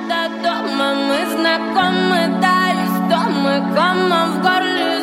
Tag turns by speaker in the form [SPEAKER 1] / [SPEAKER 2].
[SPEAKER 1] до дома мы знакомы, да, из дома кома в горле.